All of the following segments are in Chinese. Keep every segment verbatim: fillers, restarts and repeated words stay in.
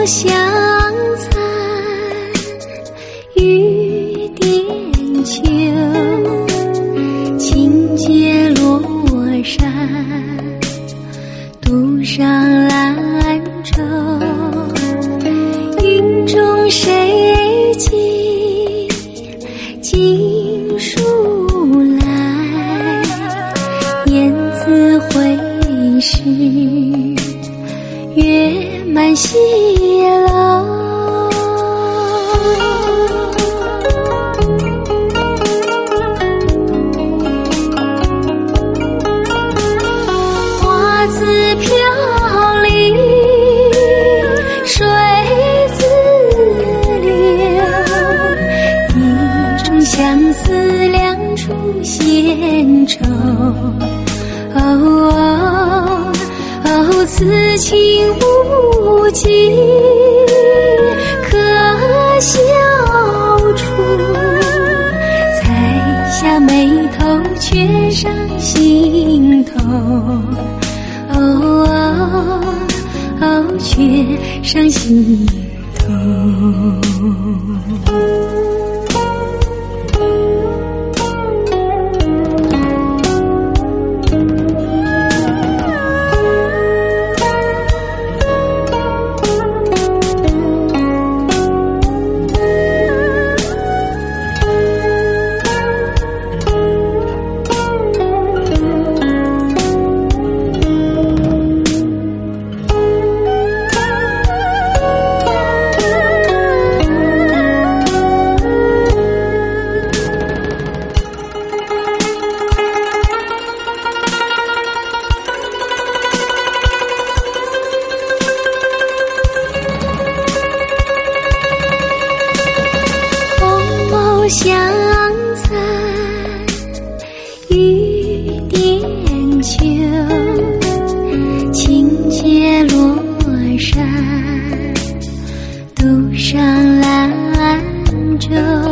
相残，雨点秋，轻解罗衫，渡上兰舟。云中谁寄锦书来？雁字回时，月满西楼。花自飘零，水自流，一种相思两处闲愁。哦哦哦，此情无尽可笑处，才下眉头却上心头。哦哦哦，却上心头。相残，雨点秋，轻解罗衫，渡上兰舟。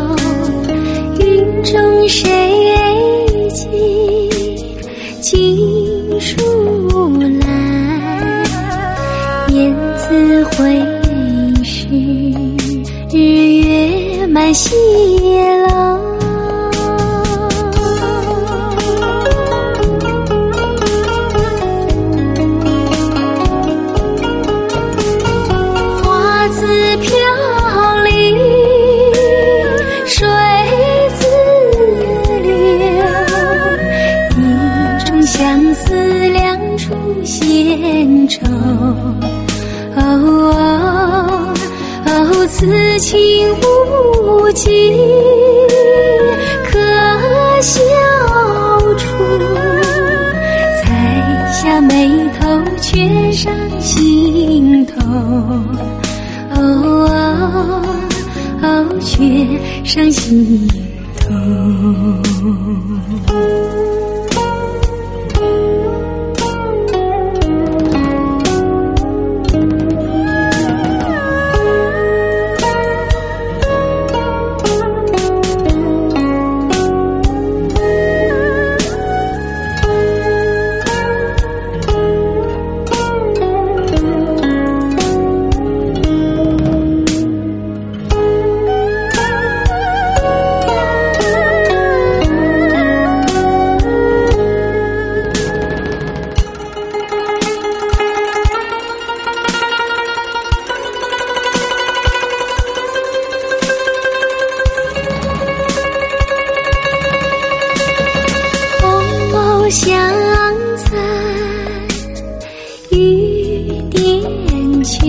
云中谁寄锦书来？雁字回时，日月满西楼。花自飘零，水自流，一种相思两处闲愁。哦哦哦，此情无尽可笑处，才下眉头却上心头。哦哦哦，却上心头。相残，雨点秋，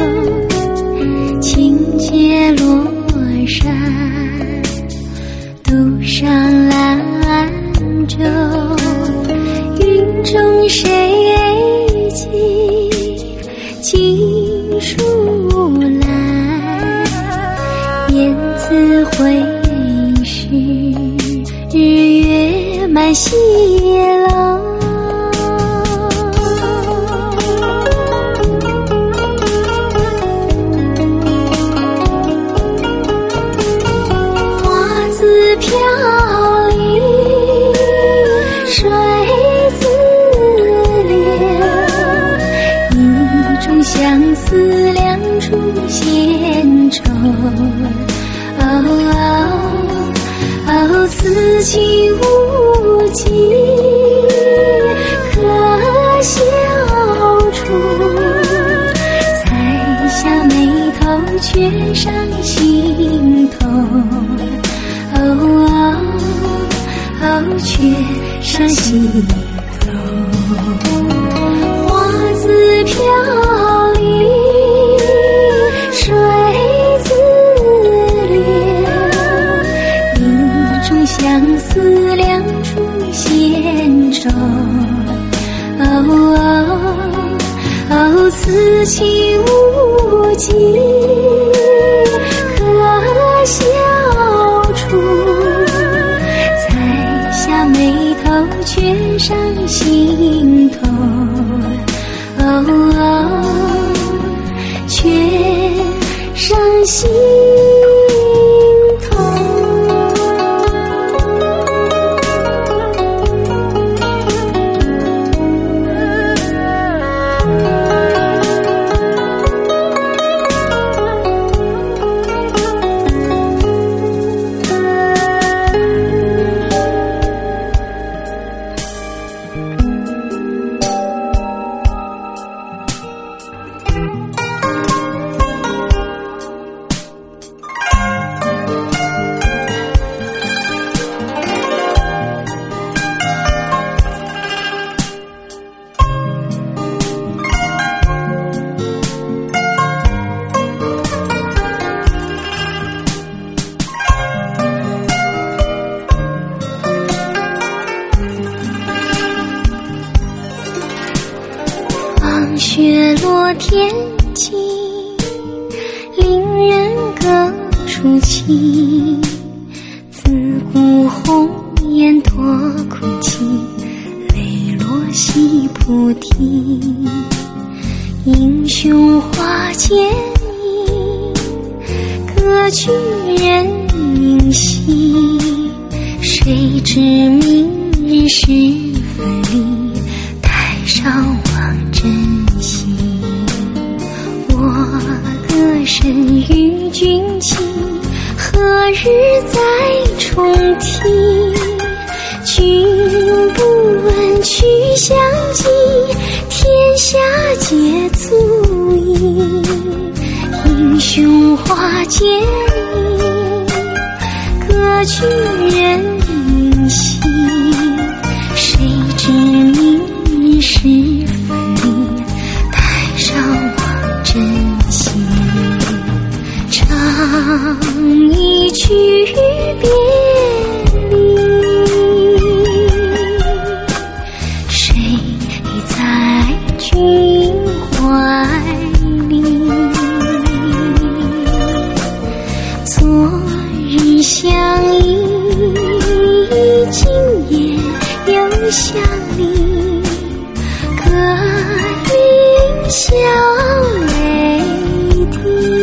轻解罗衫，渡上兰舟。云中谁寄锦书来？雁字回时，日月满西楼。花自飘零，水自流，一种相思两处出仙舟。哦哦哦，此情无计可消除，才下眉头却上心头。哦哦哦，却上心头。花自飘零，水自流，影中相思两处仙舟。哦哦哦，此情无计可消除，才下眉头却上心头。哦哦，却上心头。雪落天际，令人各抒情。自古红颜多苦情，泪落西菩提。英雄花间影，各取人明夕。谁知明日时分离，台上望真心。我歌声与君情，何日再重听？君不问去向几，天下皆足矣。英雄花间影，各取人明夕。谁知明日时分离，台上望真心。唱一曲别离，谁在君怀里？昨日相依，今夜又相离，各领笑泪滴。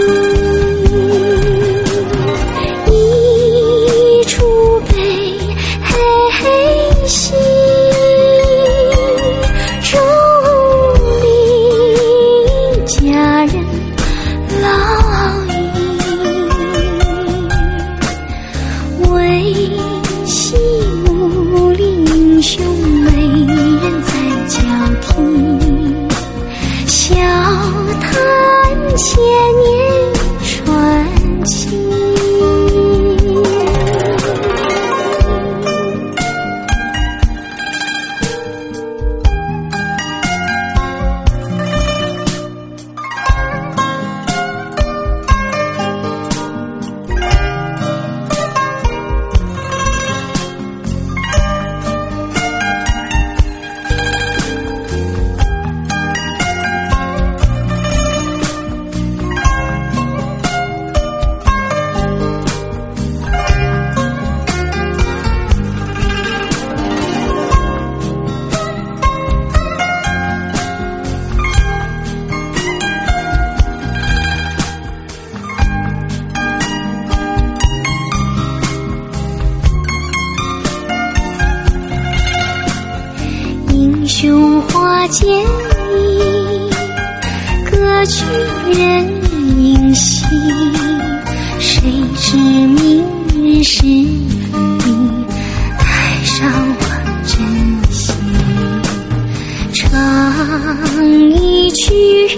一出悲黑黑心，钟离佳人老矣。为戏幕里英雄美人在交替，笑谈千年传奇。英雄花间影，各歌曲人影稀，谁知明日是你爱上我珍惜，唱一曲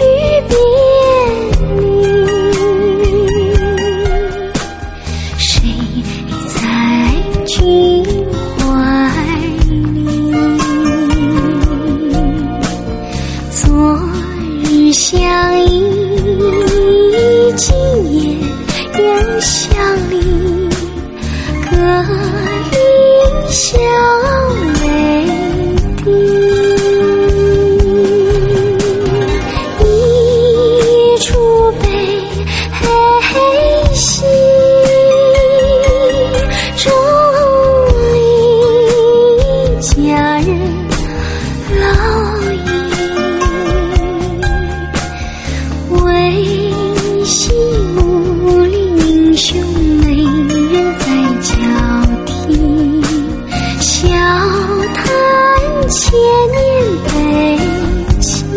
别离，谁在君怀里？昨日相依，今夜又相离，各离笑泪滴。一出悲悲喜，钟离佳人老矣。为戏幕里英雄美人在交替，笑谈千年悲情。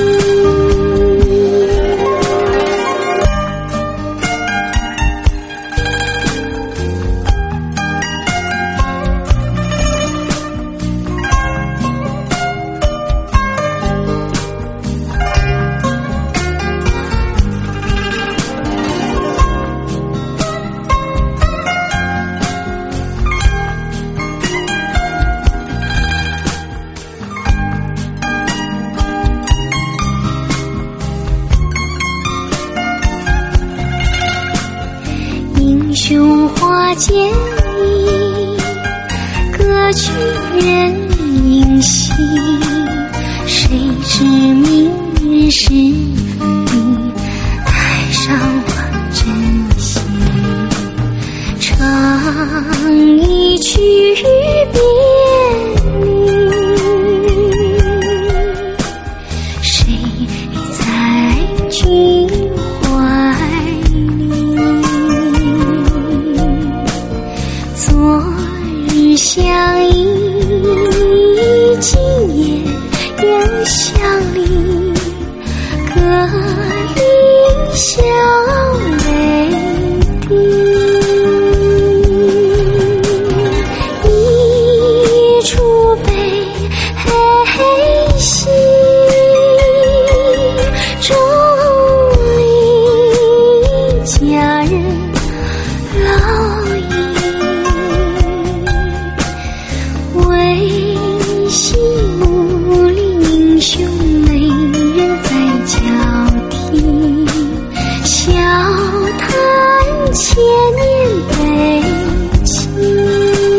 英雄花间意，歌曲人影稀，谁知明日是你爱上我珍惜，唱一曲别离，谁在君怀里？昨日相依，今夜又相离，各离笑泪滴。一出悲喜，钟离佳人老矣。为戏幕里英雄美人在交替，笑谈千年悲情。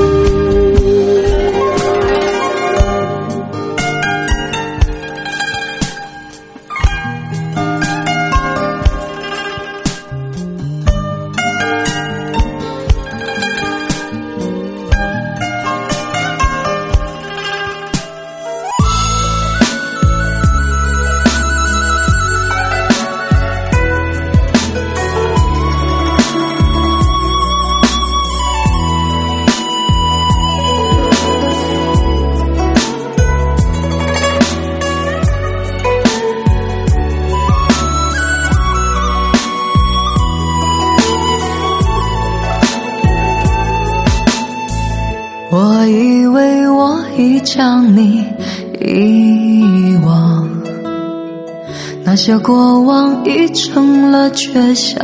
我以为我已将你遗忘，那些过往已成了绝响，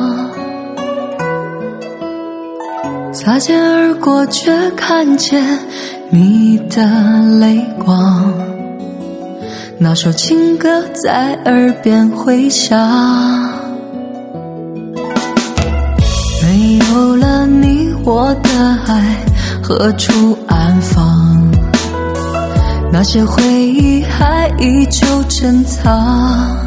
擦肩而过却看见你的泪光，那首情歌在耳边回响，没有了你我的爱何处安放？那些回忆还依旧珍藏，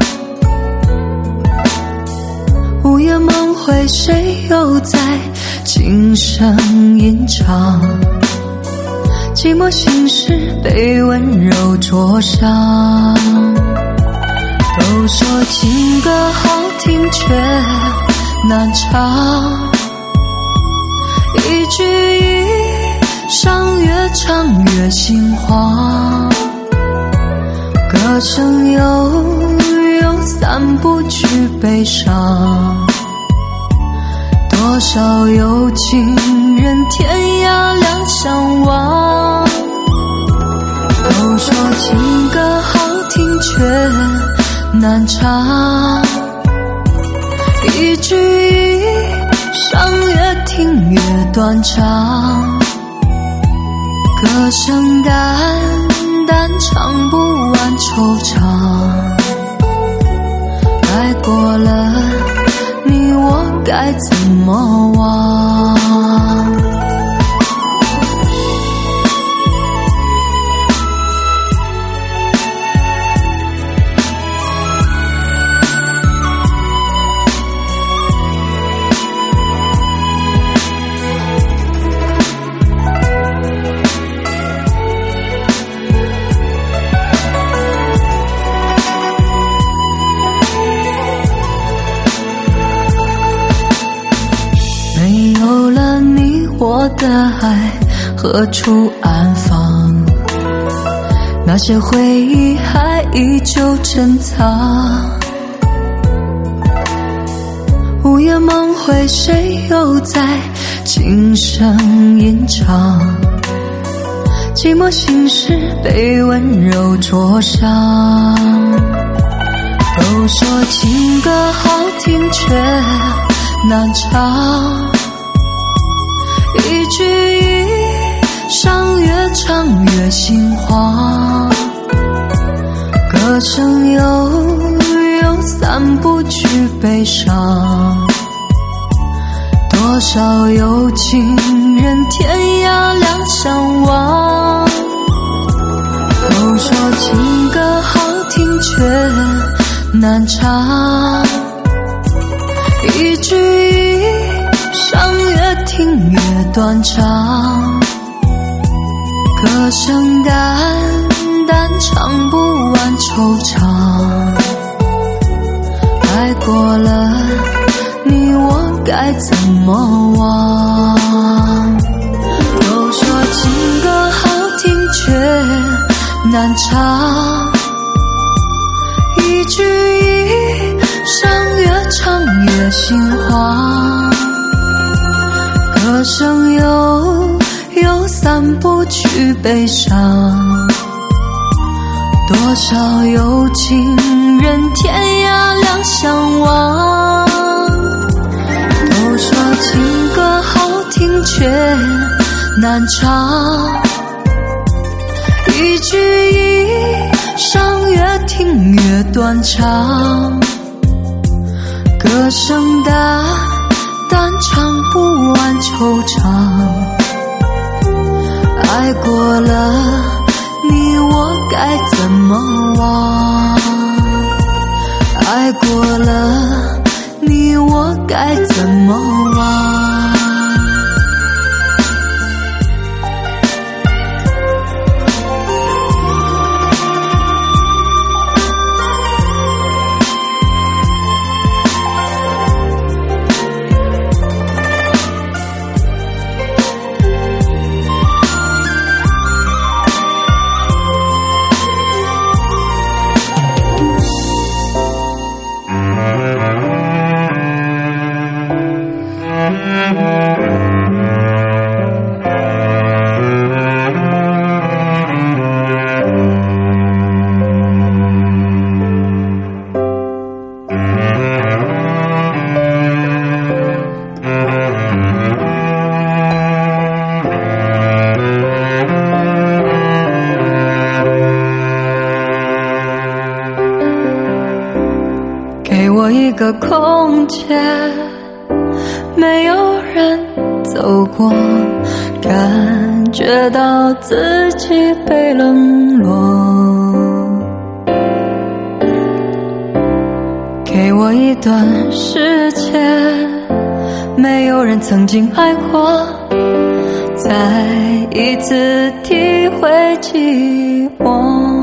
午夜梦回，谁又在轻声吟唱？寂寞心事被温柔灼伤。都说情歌好听却难唱，一句一伤越唱越心慌，歌声悠悠散不去悲伤。多少有情人天涯两相望，都说情歌好听却难唱，一句一伤越听越断肠，歌声淡淡唱不完惆怅，爱过了你我该怎么忘？我的爱何处安放？那些回忆还依旧珍藏。午夜梦回，谁又在轻声吟唱？寂寞心事被温柔灼伤。都说情歌好听却难唱，一句一伤越唱越心慌，歌声悠悠散不去悲伤。多少有情人天涯两相望，都说情歌好听却难唱，一句一伤越听越断肠，歌声淡淡唱不完惆怅，爱过了你我该怎么忘？都说情歌好听却难唱，一句一伤越唱越心慌，歌声悠悠散不去悲伤。多少有情人天涯两相望，都说情歌好听却难唱，一句一伤越听越断肠，歌声淡淡唱不完惆怅，爱过了你我该怎么忘？爱过了你我该怎么忘？一个空间，没有人走过，感觉到自己被冷落。给我一段时间，没有人曾经爱过，再一次体会寂寞。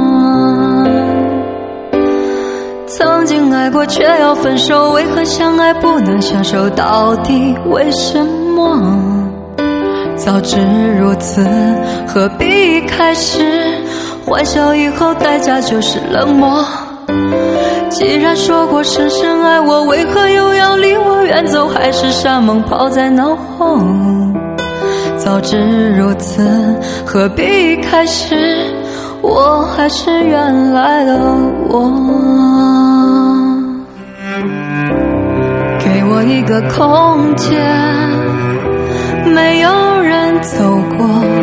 曾经爱过却要分手，为何相爱不能相守？到底为什么？早知如此，何必一开始？欢笑以后代价就是冷漠。 既然说过深深爱我，为何又要离我远走？海誓山盟抛在脑后，早知如此何必开始？我还是原来的我。给我一个空间，没有人走过，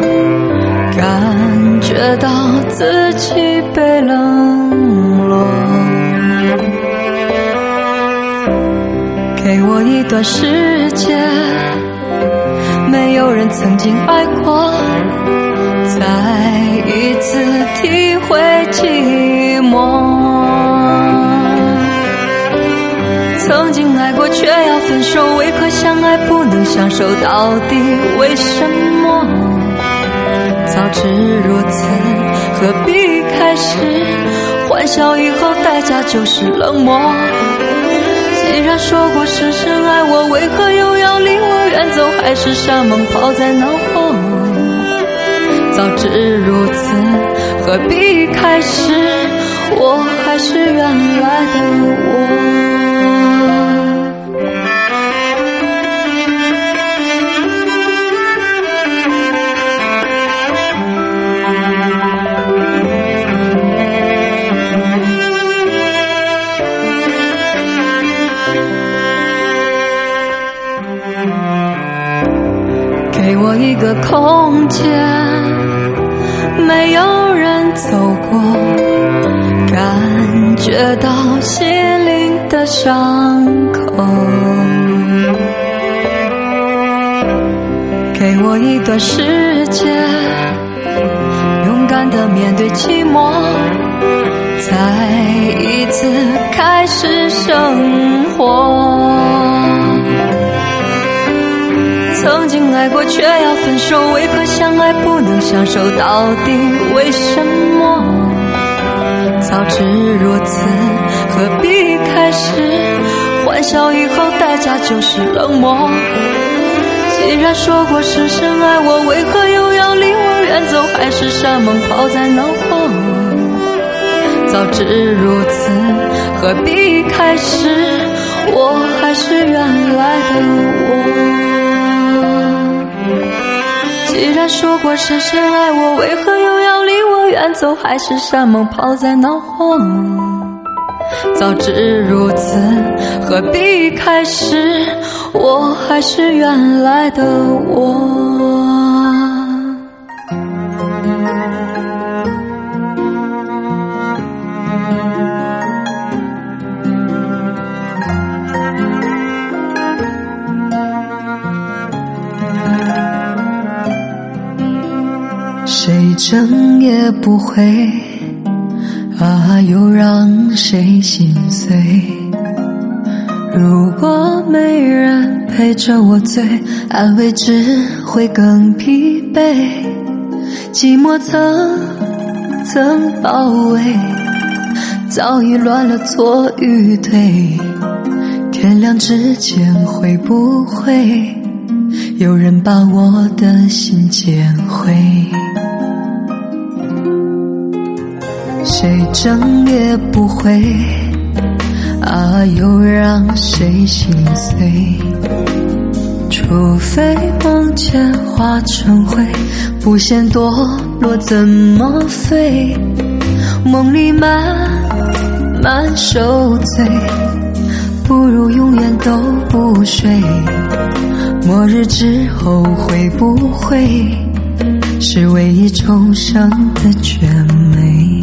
感觉到自己被冷落。给我一段时间，没有人曾经爱过，再一次体会寂寞。曾经爱过却要分手，为何相爱不能相守？到底为什么？早知如此何必开始？欢笑以后代价就是冷漠。既然说过深深爱我，为何又要离我远走？海誓山盟抛在脑后，早知如此何必开始？我还是原来的我。给我一个空间，没有人走过，感觉到心灵的伤口。给我一段时间，勇敢地面对寂寞，再一次开始生活。曾经爱过却要分手，为何相爱不能相守？到底为什么？早知如此何必开始？欢笑以后代价就是冷漠。既然说过深深爱我，为何又要离我远走？海誓山盟抛在脑后，早知如此何必开始？我还是原来的我。既然说过深深爱我，为何又要离我远走？海誓山盟抛在脑后，早知如此何必开始？我还是原来的我。谁争也不会啊，又让谁心碎？如果没人陪着我醉，安慰只会更疲惫。寂寞层层包围，早已乱了错与对。天亮之前会不会有人把我的心捡回？谁争也不会啊，又让谁心碎？除非梦见化成灰，不嫌堕落怎么飞？梦里慢慢受罪，不如永远都不睡。末日之后会不会是唯一重生的绝美？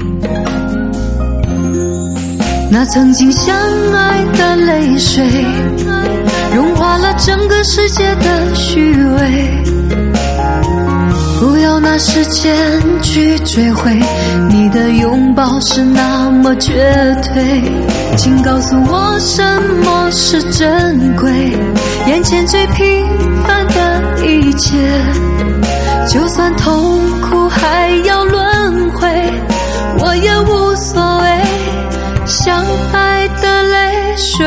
那曾经相爱的泪水，融化了整个世界的虚伪。不要拿时间去追回，你的拥抱是那么绝对。请告诉我什么是珍贵，眼前最平凡的一切，就算痛苦还要轮回，我也无所谓。相爱的泪水，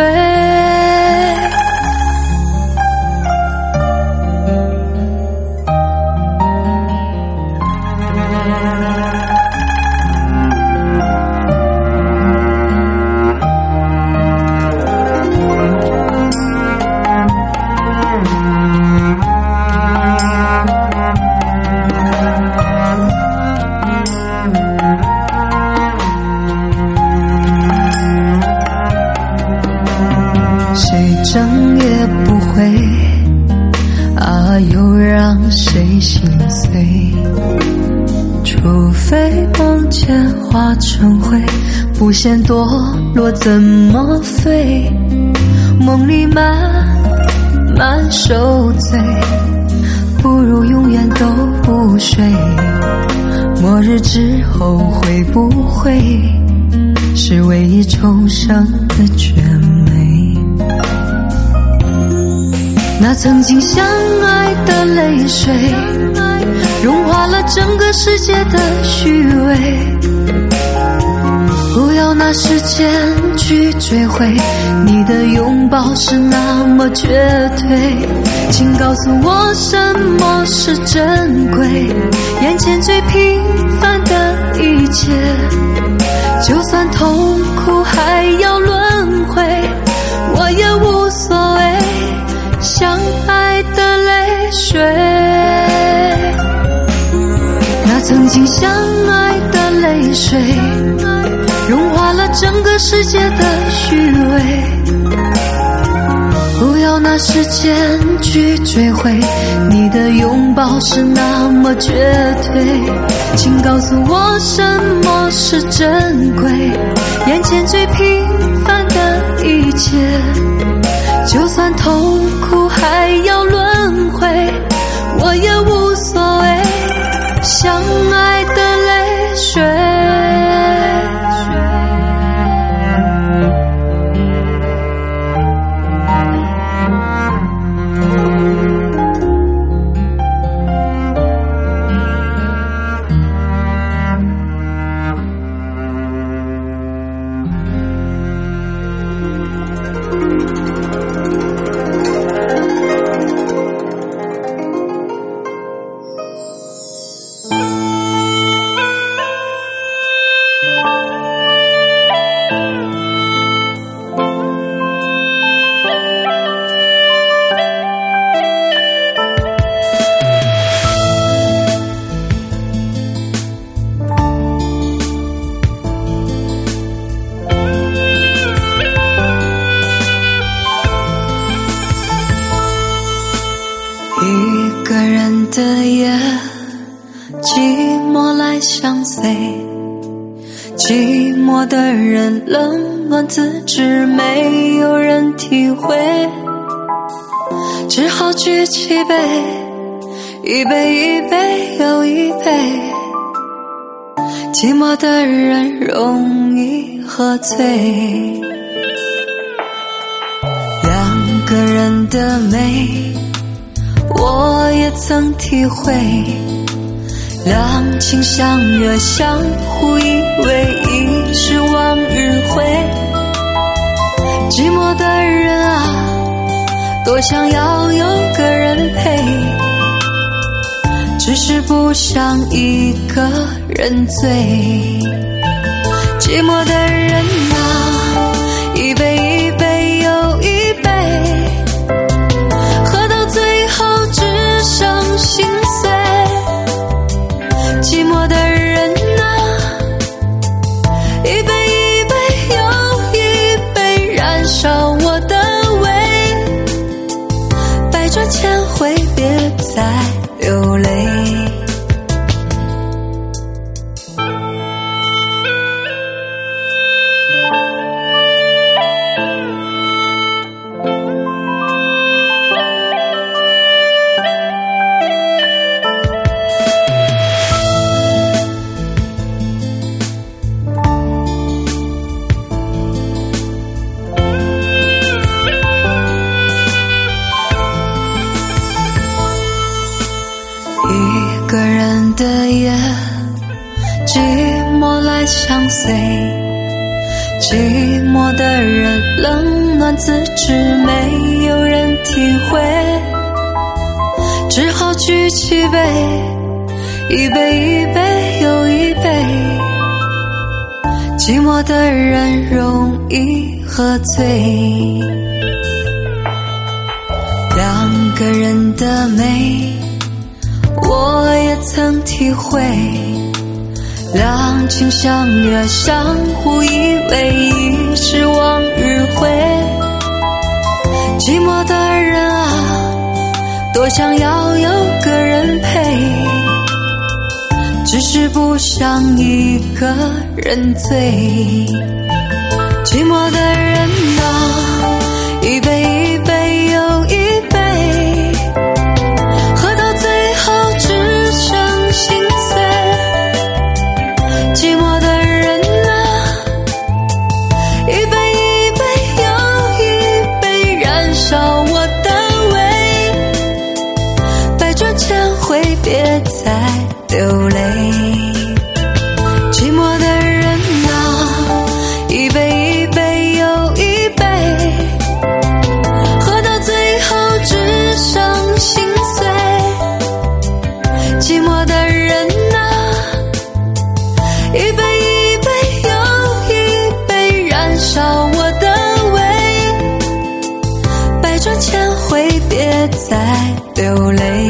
化成灰，不嫌堕落怎么飞？梦里慢慢受罪，不如永远都不睡。末日之后会不会是唯一重生的绝美？那曾经相爱的泪水，融化了整个世界的虚伪。不要拿时间去追回，你的拥抱是那么绝对。请告诉我什么是珍贵，眼前最平凡的一切，就算痛苦还要轮回，我也无所谓。相爱的泪水，那曾经相爱的泪水，融化了整个世界的虚伪。不要拿时间去追回，你的拥抱是那么绝对。请告诉我什么是珍贵，眼前最平凡的一切，就算痛苦还要轮回，我也无所谓。相爱的泪水，一个人的夜，寂寞来相随，寂寞的人冷暖自知，没有人体会，只好举起杯，一杯一杯又一杯，寂寞的人容易喝醉。两个人的美，我也曾体会，两情相悦，相互依偎，已是往日回。寂寞的人啊，多想要有个人陪，只是不想一个人醉。寂寞的人啊，一杯一杯又一杯，喝到最后只剩心碎。寂寞的人啊，一杯一杯又一杯，燃烧我的胃，百转千回别再流泪。一个人的夜，寂寞来相随，寂寞的人冷暖自知，没有人体会，只好举起杯，一杯一杯又一杯，寂寞的人容易喝醉。两个人的美，我也曾体会，两情相悦，相互依偎，已是往日回。寂寞的人啊，多想要有个人陪， 只是不想一个人醉。寂寞的人啊，一杯一杯又一杯，喝到最后只剩心碎。寂寞的人啊，一杯一杯又一杯，燃烧我的胃。百转千回，别再流泪。寂寞的人啊，一杯一杯又一杯，喝到最后只剩心碎。寂寞的人啊，一杯一杯又一杯，燃烧我的胃。百转千回，别再流泪。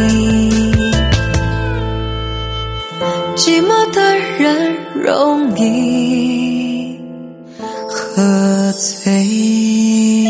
寂寞的人容易喝醉。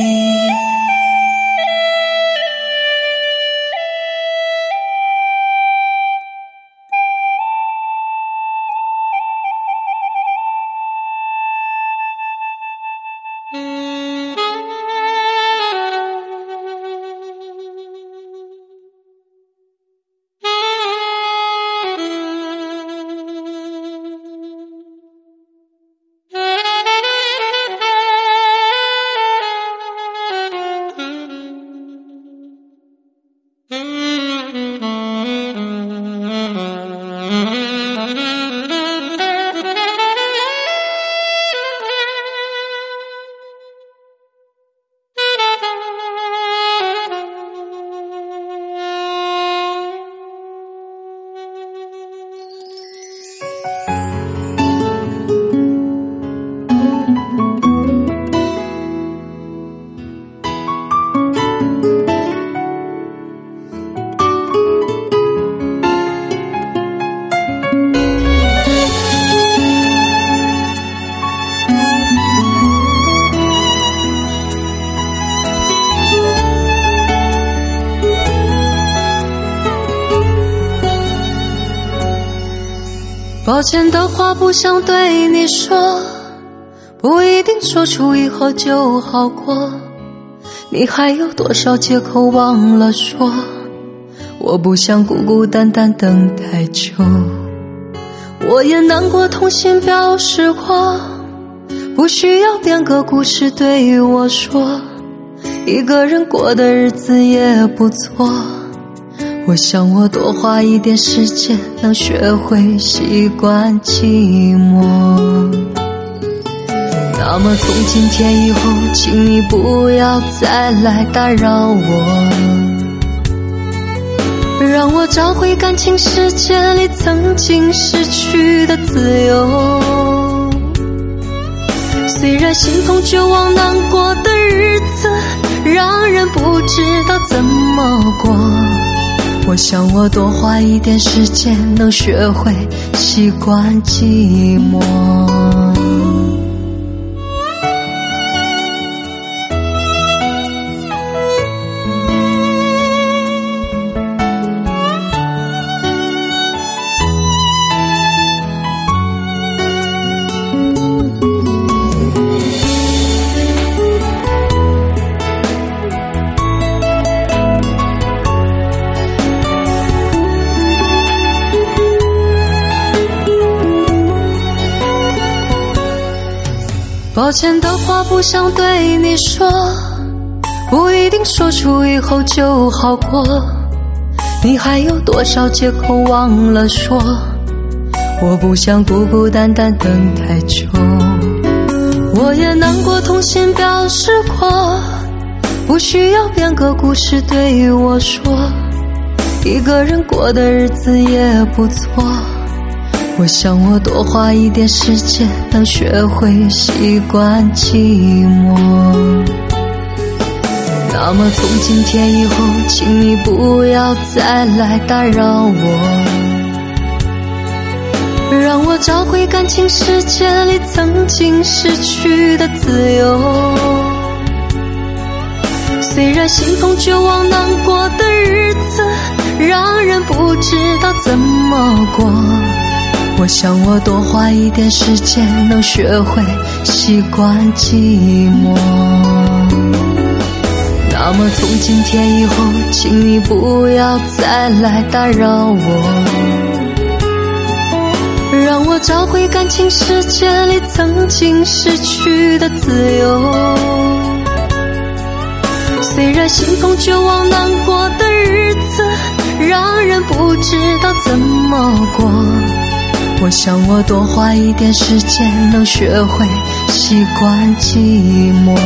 抱歉的话不想对你说，不一定说出以后就好过。你还有多少借口忘了说？我不想孤孤单单等太久。我也难过痛心表示过，不需要编个故事对我说，一个人过的日子也不错。我想我多花一点时间，能学会习惯寂寞。那么从今天以后，请你不要再来打扰我，让我找回感情世界里曾经失去的自由。虽然心痛绝望难过的日子让人不知道怎么过，我想我多花一点时间，能学会习惯寂寞。抱歉的话不想对你说，不一定说出以后就好过。你还有多少借口忘了说？我不想孤孤单单等太久。我也难过痛心表示过，不需要编个故事对我说，一个人过的日子也不错。我想我多花一点时间，能学会习惯寂寞。那么从今天以后，请你不要再来打扰我，让我找回感情世界里曾经失去的自由。虽然心痛绝望难过的日子让人不知道怎么过， 我想我多花一点时间，能学会习惯寂寞。那么从今天以后，请你不要再来打扰我，让我找回感情世界里曾经失去的自由。虽然心痛绝望难过的日子让人不知道怎么过，我想我多花一点时间，能学会习惯寂寞。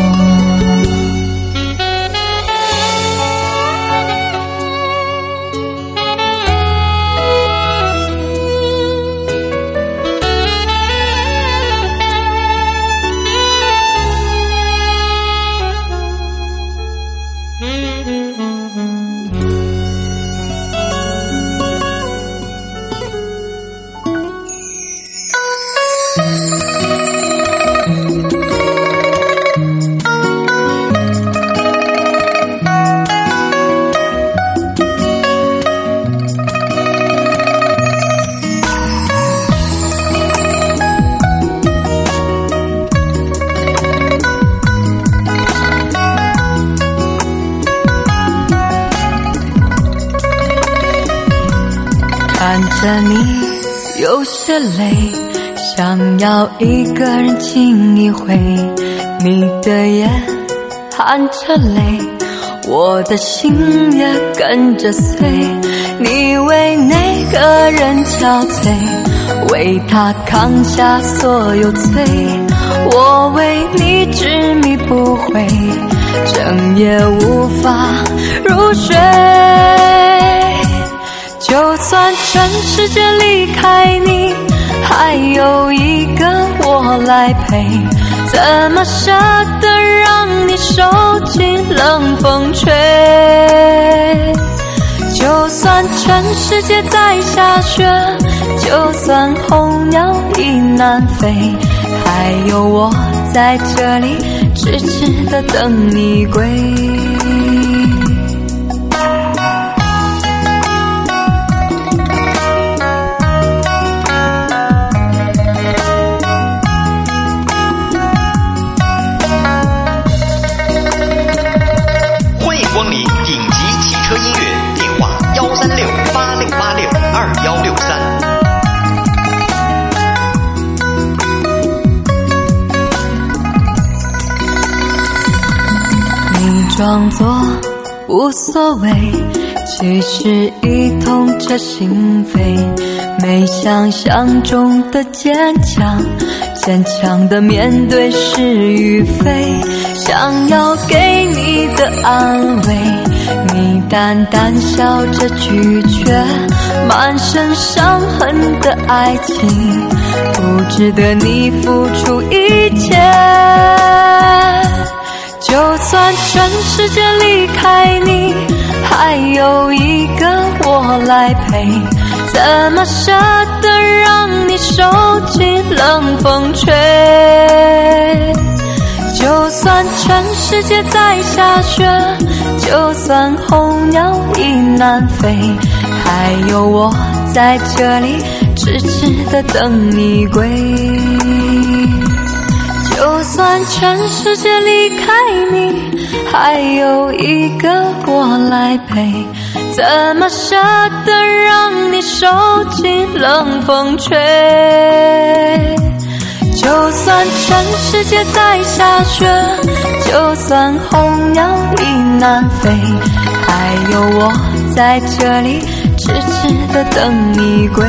看着你有些累，想要一个人亲一回，你的眼含着泪，我的心也跟着碎。你为那个人憔悴，为他扛下所有罪，我为你执迷不悔，整夜无法入睡。就算全世界离开你，还有一个我来陪，怎么舍得让你受尽冷风吹？就算全世界在下雪，就算候鸟已南飞，还有我在这里痴痴地等你归。装作无所谓，其实已痛彻心扉，没想象中的坚强，坚强的面对是与非，想要给你的安慰，你淡淡笑着拒绝，满身伤痕的爱情不值得你付出一切。就算全世界离开你，还有一个我来陪，怎么舍得让你受尽冷风吹？就算全世界在下雪，就算候鸟已南飞，还有我在这里痴痴地等你归。就算全世界离开你，还有一个我来陪，怎么舍得让你受尽冷风吹？就算全世界在下雪，就算候鸟已南飞，还有我在这里痴痴地等你归。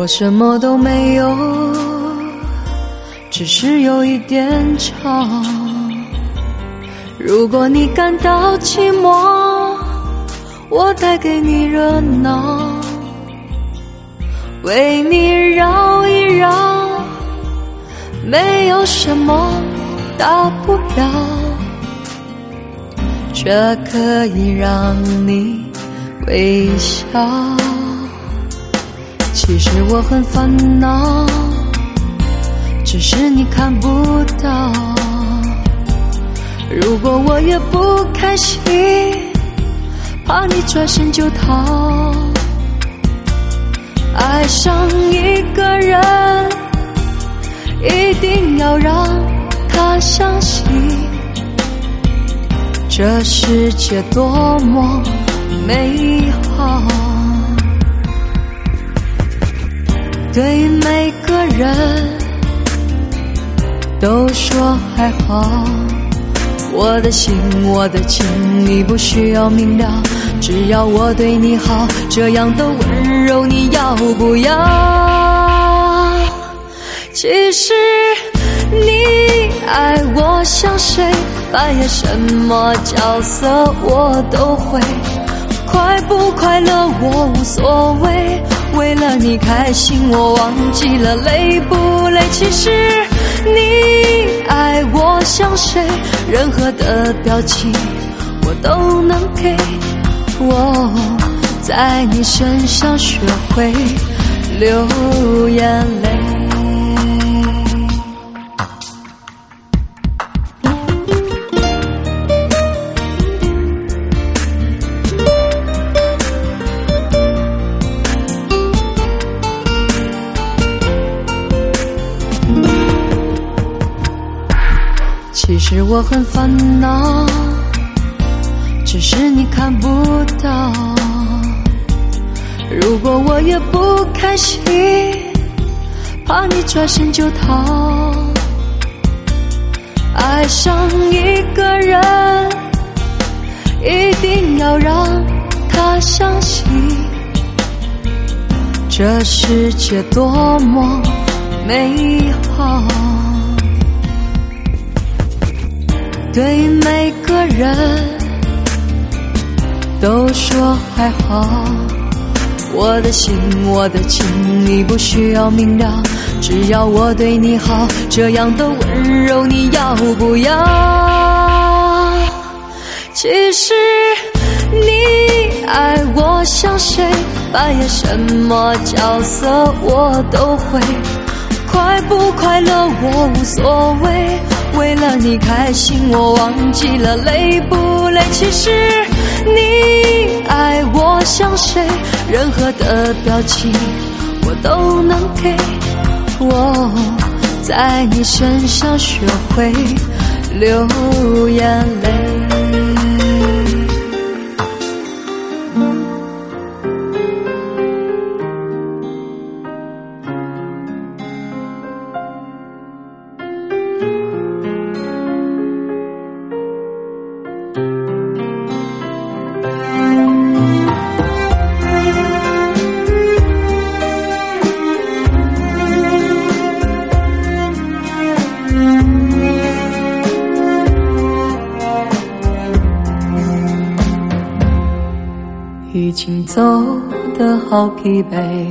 我什么都没有，只是有一点吵。如果你感到寂寞，我带给你热闹，为你绕一绕，没有什么大不了，这可以让你微笑。其实我很烦恼，只是你看不到。如果我也不开心，怕你转身就逃。爱上一个人，一定要让他相信这世界多么美好。对每个人都说还好，我的心我的情你不需要明了，只要我对你好，这样的温柔你要不要？其实你爱我像谁，扮演什么角色我都会，快不快乐我无所谓，为了你开心我忘记了累不累。其实你爱我像谁，任何的表情我都能给，我在你身上学会流眼泪。其实我很烦恼，只是你看不到。如果我也不开心，怕你转身就逃。爱上一个人，一定要让他相信这世界多么美好。对每个人都说还好，我的心我的情你不需要明了，只要我对你好，这样的温柔你要不要？其实你爱我像谁，扮演什么角色我都会，快不快乐我无所谓，为了你开心我忘记了累不累。其实你爱我像谁，任何的表情我都能给，我在你身上学会流眼泪。已经走得好疲惫，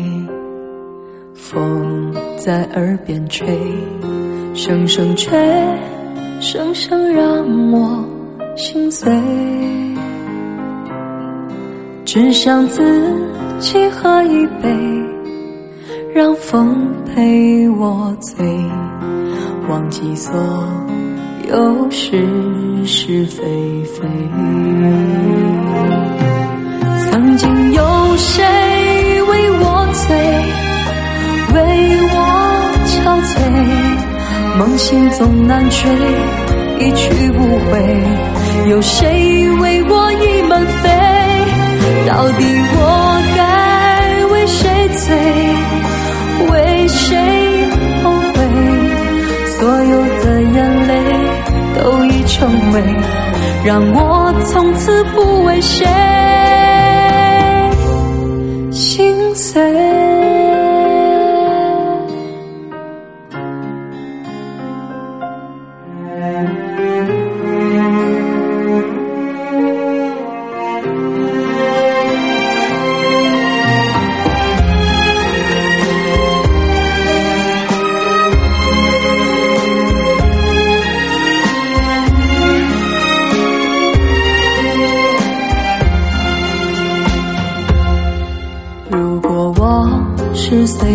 风在耳边吹，声声却声声让我心碎，只想自己喝一杯，让风陪我醉，忘记所有是是非非。曾经有谁为我醉，为我憔悴，梦醒总难睡，一去不回，有谁为我倚门飞？到底我该为谁醉，为谁后悔？所有的眼泪都已成为，让我从此不为谁心碎。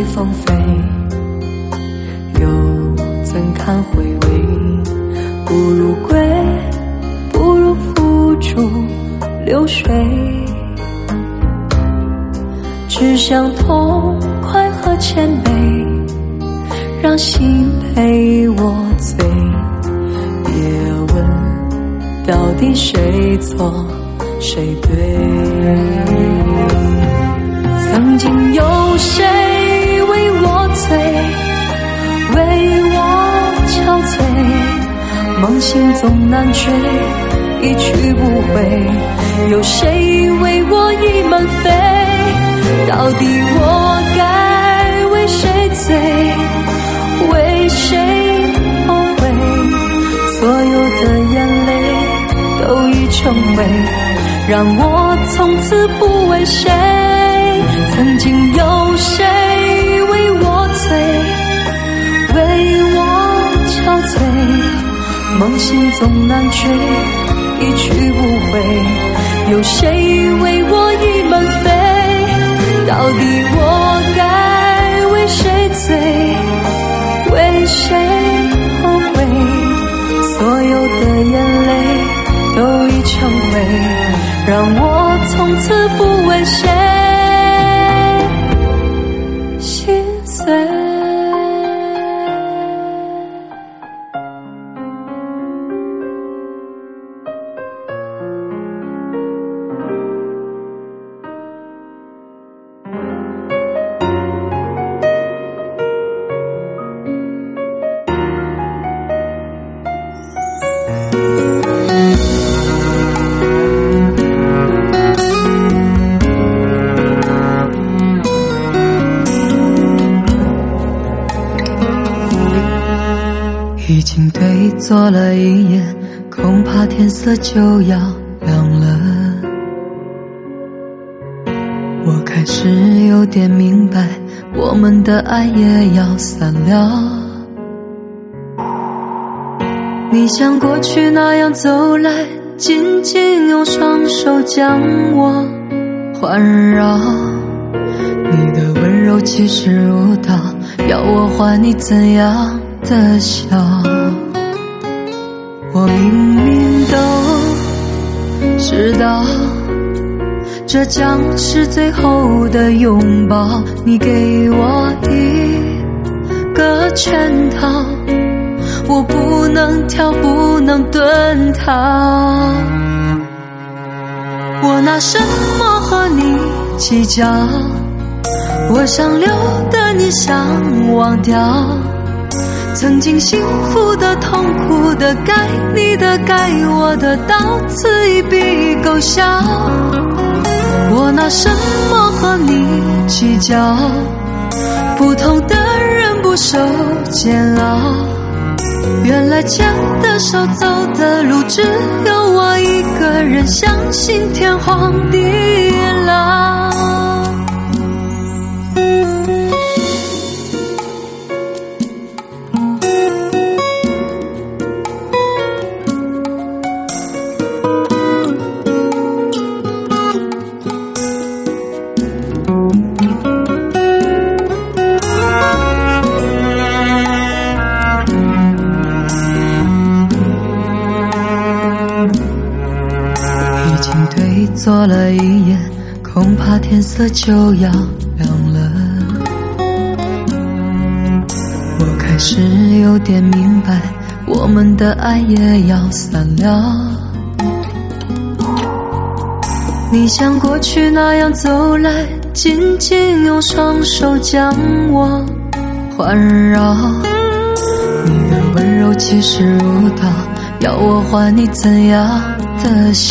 风飞，又怎堪回味？不如归，不如付诸流水，只想痛快和谦卑，让心陪我醉。别问到底谁错谁对，曾经有谁为我醉，为我憔悴，梦醒总难追，一去不回。有谁为我意满飞，到底我该为谁醉，为谁后悔？所有的眼泪都已成为，让我从此不为谁。曾经有谁为我醉，为我憔悴，梦醒总难追，一去不回。有谁为我意满飞，到底我该为谁醉，为谁后悔？所有的眼泪都已成灰，让我从此不为谁心碎。已经对坐了一夜，恐怕天色就要亮了。我开始有点明白，我们的爱也要散了。你像过去那样走来，紧紧用双手将我环绕，你的温柔气势如刀，要我还你怎样的笑？我明明都知道，这将是最后的拥抱，你给我一个圈套，我不能跳，不能遁逃。我拿什么和你计较？我想留的你想忘掉，曾经幸福的痛苦的该你的该我的，到此一笔勾销。我拿什么和你计较？不同的人不受煎熬，原来牵的手走的路，只有我一个人相信天荒地老。坐了一夜，恐怕天色就要亮了。我开始有点明白，我们的爱也要散了。你像过去那样走来，紧紧用双手将我环绕，你的温柔气势如刀，要我还你怎样的笑？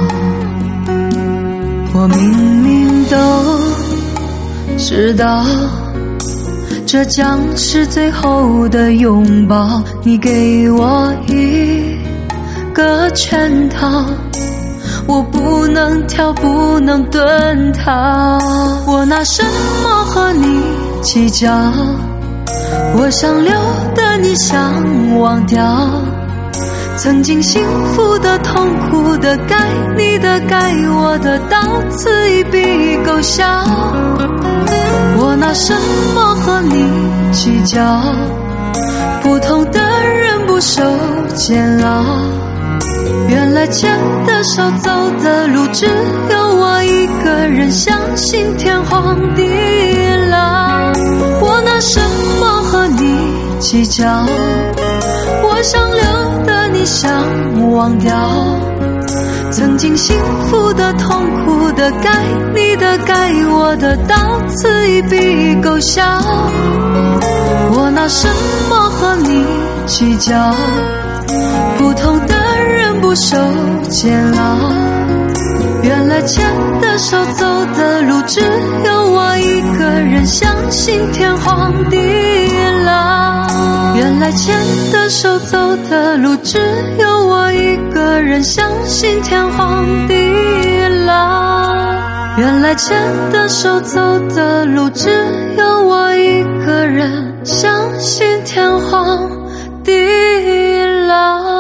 我明明都知道，这将是最后的拥抱，你给我一个圈套，我不能跳，不能遁逃。我拿什么和你计较？我想留的你想忘掉，曾经幸福的痛苦的该你的该我的，到此一笔勾销。 我拿什么和你计较？不同的人不受煎熬，原来牵的手走的路只有我一个人，相信天荒地老。我拿什么和你计较？我想留的你想忘掉，曾经幸福的痛苦的该你的该我的，到此一笔勾销。我拿什么和你计较？不同的人不受煎熬，原来牵的手走的路只有我一个人，相信天荒地老。原来牵的手走的路只有我一个人，相信天荒地老。原来牵的手走的路只有我一个人，相信天荒地老。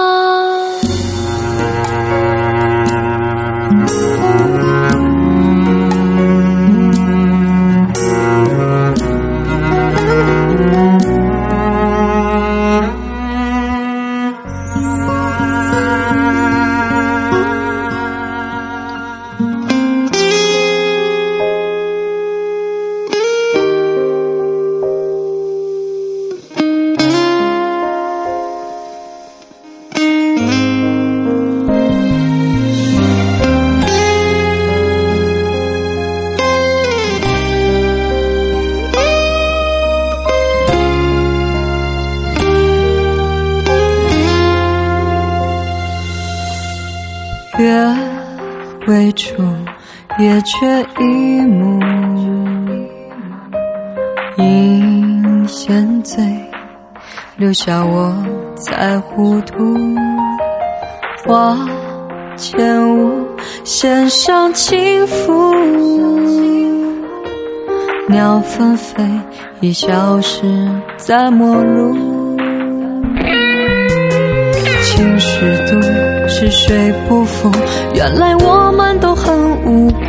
月未出，夜却一幕，阴线醉，留下我在糊涂。花前舞，弦上轻拂，鸟纷飞，已消失在陌路。情是毒，是谁不负？原来我们都很无辜，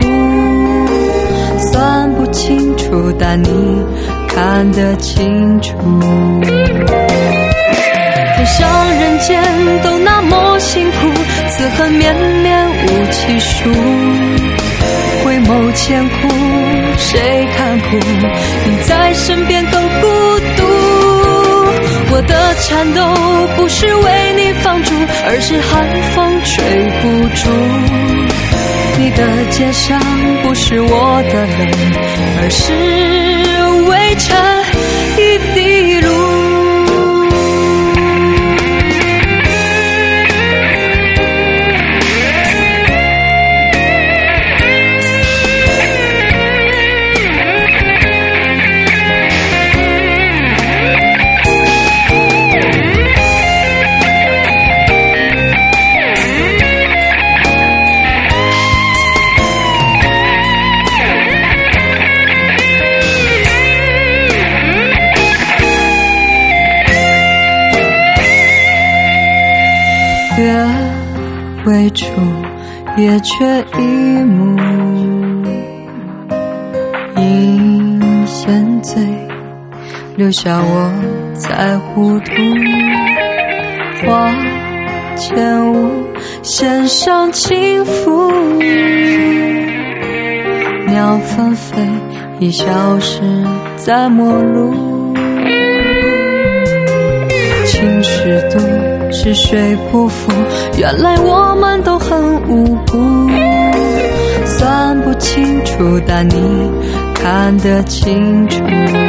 算不清楚，但你看得清楚。天上人间都那么辛苦，此恨绵绵无其数。回眸千古，谁看苦？你在身边更孤独。我的颤抖不是为你放逐，而是寒风吹不住。你的肩上不是我的泪，而是微尘一滴露。月未出，夜却一幕，阴线醉，留下我在糊涂。花前舞，弦上轻拂，鸟纷飞，已消失在陌路。情是毒，是谁不负？原来我们都很无辜，算不清楚，但你看得清楚。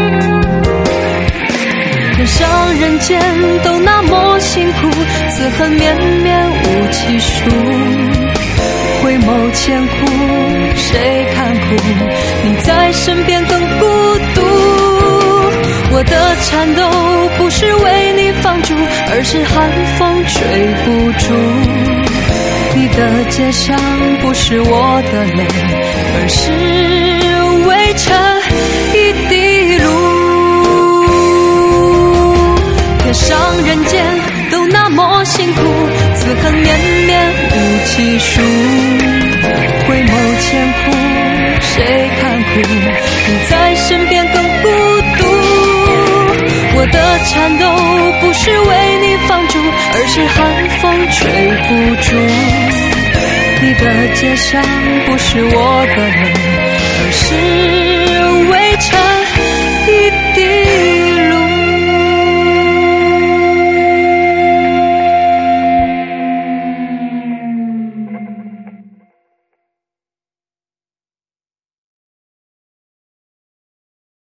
天上人间都那么辛苦，此恨绵绵无其数。回眸千古，谁看苦？你在身边更孤独。我的颤抖不是为你放逐，而是寒风吹不住。你的肩上不是我的泪，而是微尘一滴露。天上人间都那么辛苦，此恨绵绵无其数。回眸千古，谁看苦？ 你在身边更孤独。我的颤抖不是为你放逐，而是寒风吹不住。你的肩上不是我的泪，而是